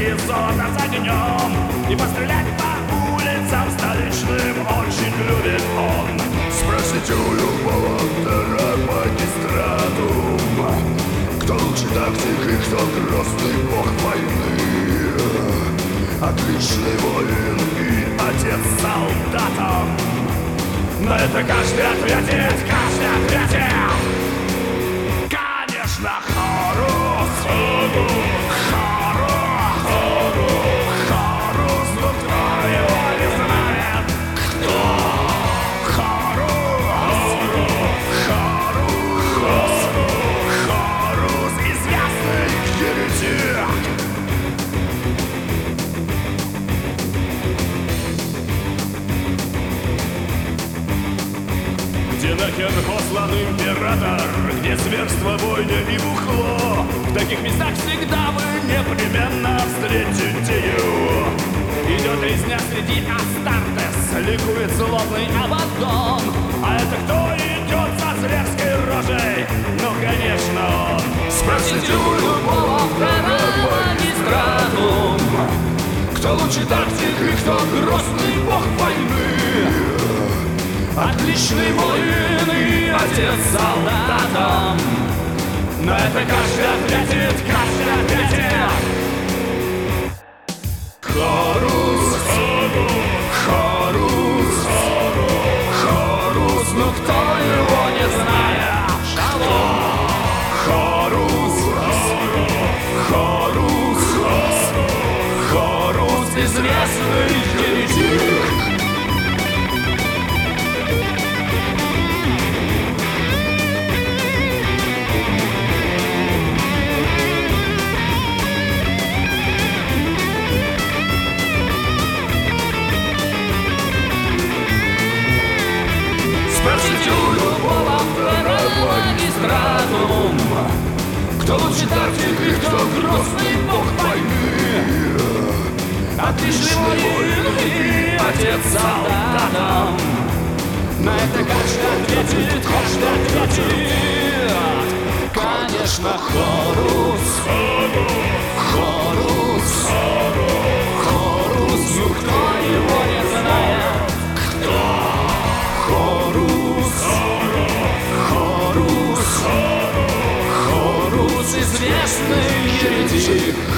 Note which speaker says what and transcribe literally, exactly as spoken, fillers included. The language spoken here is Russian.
Speaker 1: и золото с огнем. И пострелять по улицам столичным очень любит он.
Speaker 2: Спросите у любого автора магистратум, кто лучший тактик и кто грозный бог войны, отличный воин и
Speaker 1: Отец солдатам. На это каждый ответит, каждый ответит. Конечно, Хорус. Хорус. Хорус, но кто его не знает? Кто? Хорус. Хорус. Хорус, известный еретик. Где нахер послан император, где зверство, бойня и бухло. В таких местах всегда вы непременно встретите его. Идет резня среди Астартес, ликует злобный Абаддон. А это кто идет со зверской рожей? Ну, конечно, он.
Speaker 2: Спросите у любого автора магистратум, кто лучший тактик и кто грозный бог войны,
Speaker 1: отличный воин и отец солдатам. На это каждый ответит, каждый ответит.
Speaker 2: Хорус, Хорус, Хорус,
Speaker 1: ну кто его не знает? Шалом.
Speaker 2: Хорус,
Speaker 1: Хорус, Хорус, известный еретик.
Speaker 2: спросите у любого автора магистратум, кто лучший тактик и кто грозный бог войны,
Speaker 1: Отличный воин и отец солдатам. На это каждый ответит, каждый ответит. Конечно, Хорус. Хорус. Хорус, ну кто его не знает? Кто? Хорус. Хорус. Хорус, известный еретик.